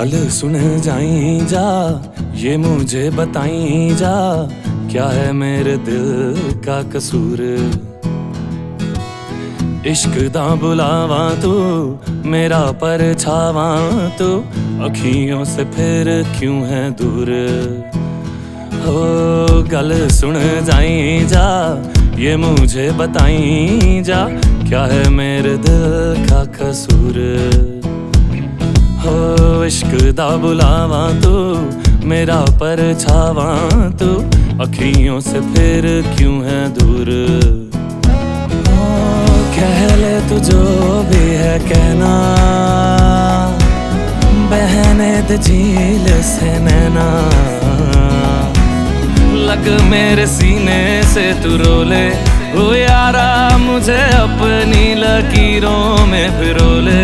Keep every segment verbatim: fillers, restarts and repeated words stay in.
गल सुन जाई जा, ये मुझे बताई जा, क्या है मेरे दिल का कसूर। इश्क दा बुलावा तू मेरा परछावा तू, अखियों से फिर क्यों है दूर। हो गल सुन जाई जा, ये मुझे बताई जा, क्या है मेरे दिल का कसूर। हो इश्क दा बुलावा तू मेरा परछावा तू, अखियों से फिर क्यों है दूर। ओ कह ले तू जो भी है कहना, बहने दे झील से नैना, लग मेरे सीने से तू रोले। ओ यारा मुझे अपनी लकीरों में पिरोले।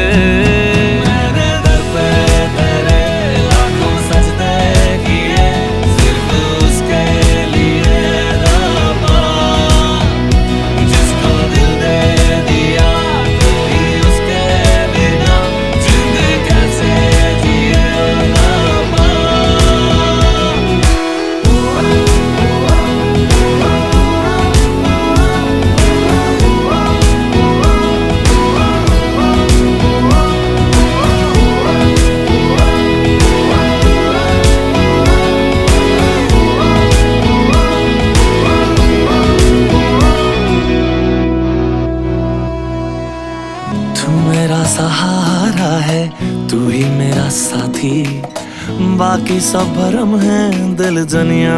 मेरा सहारा है तू ही मेरा साथी, बाकी सब भरम है दिल जनिया।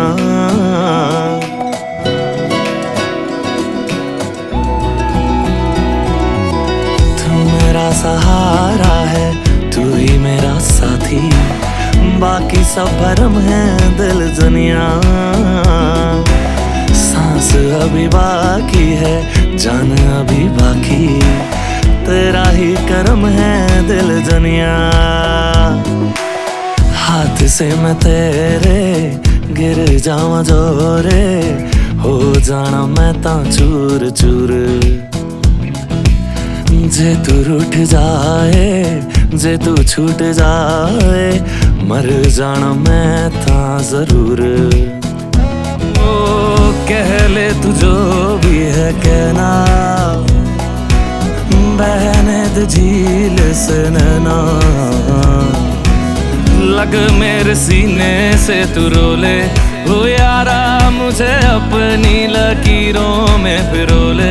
तू मेरा सहारा है तू ही मेरा साथी, बाकी सब भरम है दिल जनिया। सांस अभी बाकी है जान अभी बाकी, तेरा ही करम है दिल जनिया। हाथ से मैं तेरे गिर जावा जोरे, हो जाना मैं ता चूर चूर। जे तू रूठ जाए जे तू छूट जाए, मर जाना मैं ता जरूर। ओ कह ले तू जो भी है कहना, बहने दे झील से नैना, लग मेरे सीने से तू रोले। हो यारा मुझे अपनी लकीरों में पिरोले।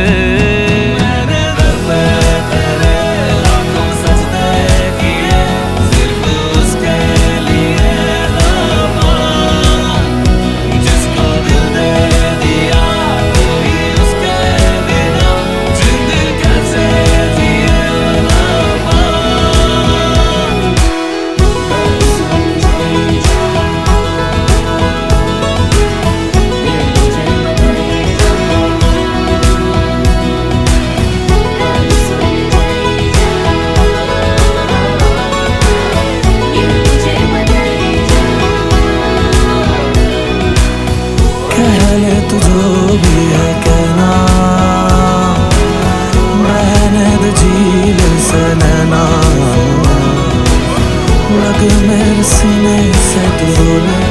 कहले तू जो भी है कहना, बहने दे झील से नैना, लग मेरे सीने से तू रोले।